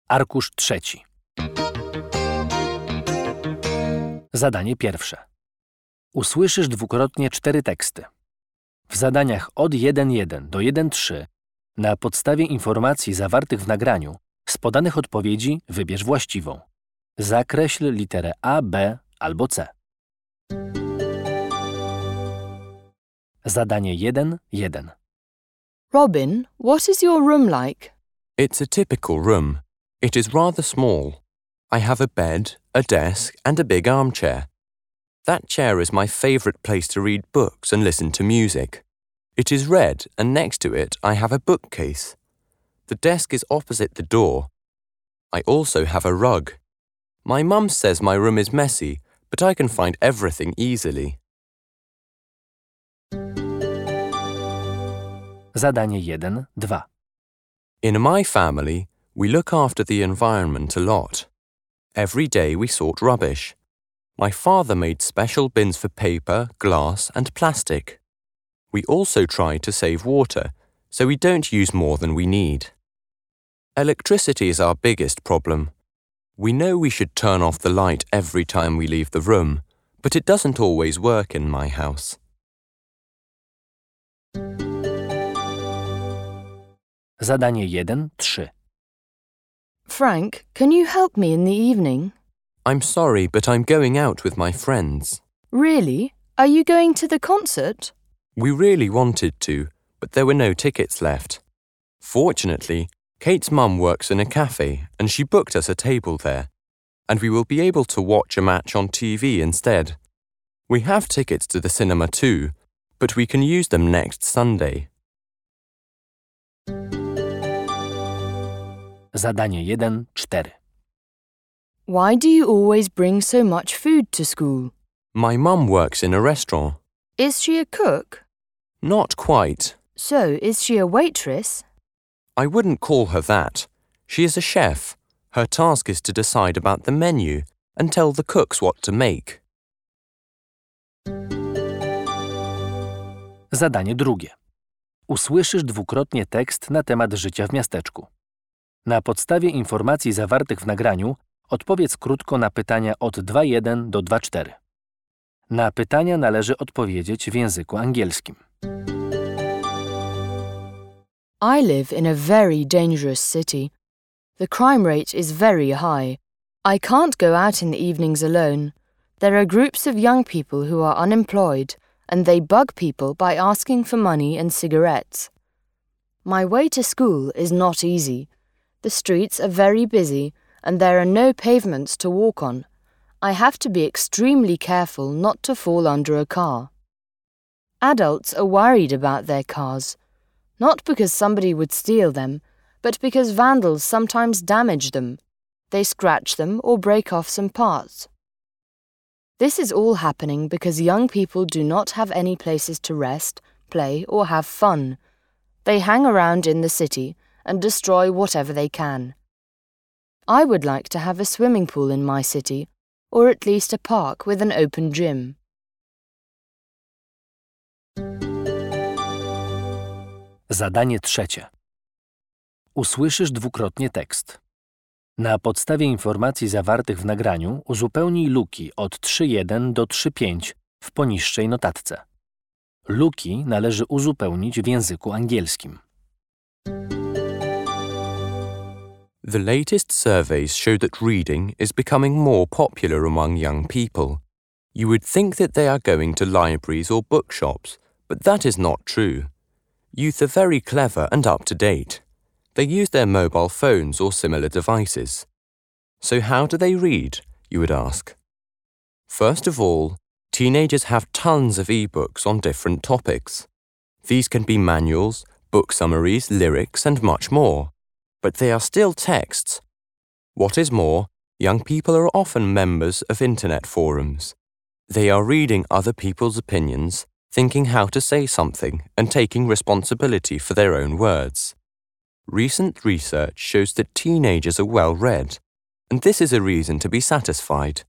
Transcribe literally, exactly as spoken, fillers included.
Arkusz trzeci. Zadanie pierwsze. Usłyszysz dwukrotnie cztery teksty. W zadaniach od jeden jeden do jeden trzy na podstawie informacji zawartych w nagraniu z podanych odpowiedzi wybierz właściwą. Zakreśl literę A, B albo C. Zadanie jeden jeden. Robin, what is your room like? It's a typical room. It is rather small. I have a bed, a desk, and a big armchair. That chair is my favourite place to read books and listen to music. It is red, and next to it I have a bookcase. The desk is opposite the door. I also have a rug. My mum says my room is messy, but I can find everything easily. Zadanie jeden dwa. In my family, we look after the environment a lot. Every day we sort rubbish. My father made special bins for paper, glass, and plastic. We also try to save water, so we don't use more than we need. Electricity is our biggest problem. We know we should turn off the light every time we leave the room, but it doesn't always work in my house. Zadanie jeden trzy. Frank, can you help me in the evening? I'm sorry, but I'm going out with my friends. Really? Are you going to the concert? We really wanted to, but there were no tickets left. Fortunately, Kate's mum works in a cafe and she booked us a table there, and we will be able to watch a match on T V instead. We have tickets to the cinema too, but we can use them next Sunday. Zadanie jeden cztery. Why do you always bring so much food to school? My mum works in a restaurant. Is she a cook? Not quite. So, is she a waitress? I wouldn't call her that. She is a chef. Her task is to decide about the menu and tell the cooks what to make. Zadanie drugie. Usłyszysz dwukrotnie tekst na temat życia w miasteczku. Na podstawie informacji zawartych w nagraniu odpowiedz krótko na pytania od dwa jeden do dwa cztery. Na pytania należy odpowiedzieć w języku angielskim. I live in a very dangerous city. The crime rate is very high. I can't go out in the evenings alone. There are groups of young people who are unemployed, and they bug people by asking for money and cigarettes. My way to school is not easy. The streets are very busy, and there are no pavements to walk on. I have to be extremely careful not to fall under a car. Adults are worried about their cars, not because somebody would steal them, but because vandals sometimes damage them. They scratch them or break off some parts. This is all happening because young people do not have any places to rest, play, or have fun. They hang around in the city and destroy whatever they can. I would like to have a swimming pool in my city, or at least a park with an open gym. Zadanie trzecie. Usłyszysz dwukrotnie tekst. Na podstawie informacji zawartych w nagraniu uzupełnij luki od trzy jeden do trzy pięć w poniższej notatce. Luki należy uzupełnić w języku angielskim. The latest surveys show that reading is becoming more popular among young people. You would think that they are going to libraries or bookshops, but that is not true. Youth are very clever and up to date. They use their mobile phones or similar devices. So how do they read, you would ask? First of all, teenagers have tons of e-books on different topics. These can be manuals, book summaries, lyrics, and much more. But they are still texts. What is more, young people are often members of internet forums. They are reading other people's opinions, thinking how to say something, and taking responsibility for their own words. Recent research shows that teenagers are well read, and this is a reason to be satisfied.